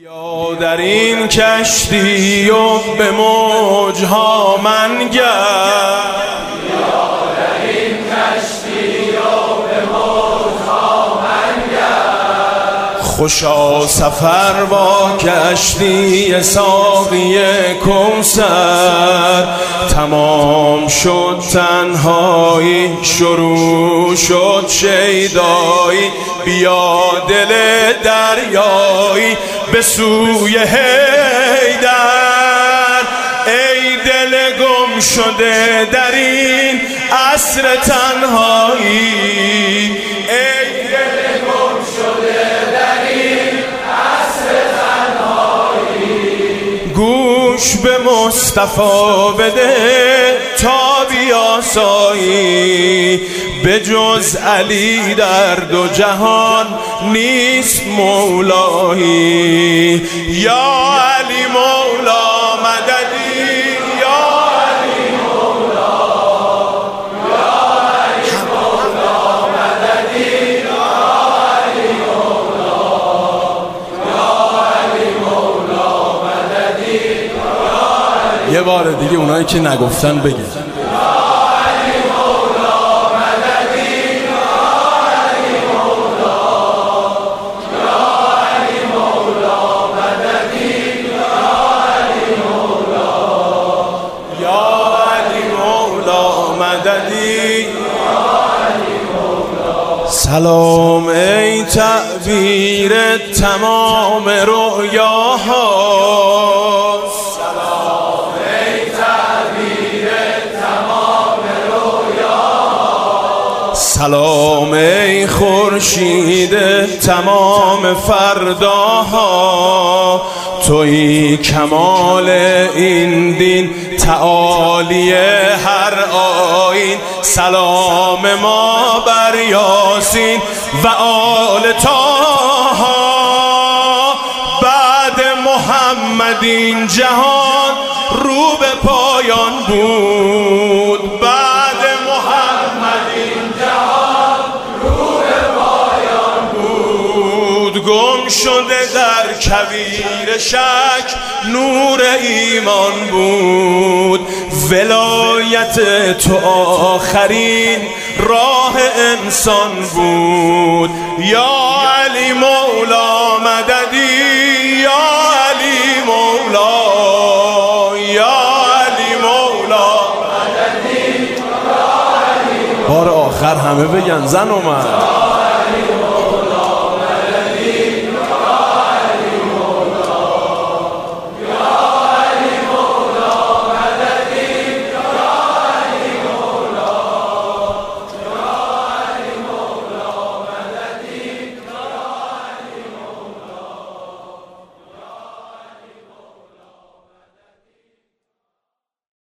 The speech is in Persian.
یا در این کشتی و به موجها منگر، خوشا سفر با کشتی ساقی کوثر. تمام شد تنهایی، شروع شد شیدایی، بیا دل دریایی به سوی حیدر. ای دل گم شده در این عصر تنهایی، ای دل گم شده در این عصر تنهایی، گوش به مصطفی بده تا بیاسایی. به جز علی در دو جهان نیست مولایی. یا علی مولا مددی، یا علی مولا، یا علی مولا مددی، یا علی مولا، یا علی مولا مددی، یا علی. یه بار دیگه اونایی که نگفتن بگن. سلام ای تعبیر تمام رؤیاها، سلام ای تعبیر تمام رؤیاها، سلام ای خورشید تمام فرداها. تویی کمال این دین، تعالی هر آیین. سلام ما بر یاسین و آل طاها. بعد محمد این جهان رو به پایان بود، بعد محمد این جهان رو به پایان بود. گم شده در کویر شک نور ایمان بود. ولایت تو آخرین راه انسان بود. یا علی مولا مددی، یا علی مولا، یا علی مولا مددی، یا علی مولا. بار آخر همه بگن زن اومد.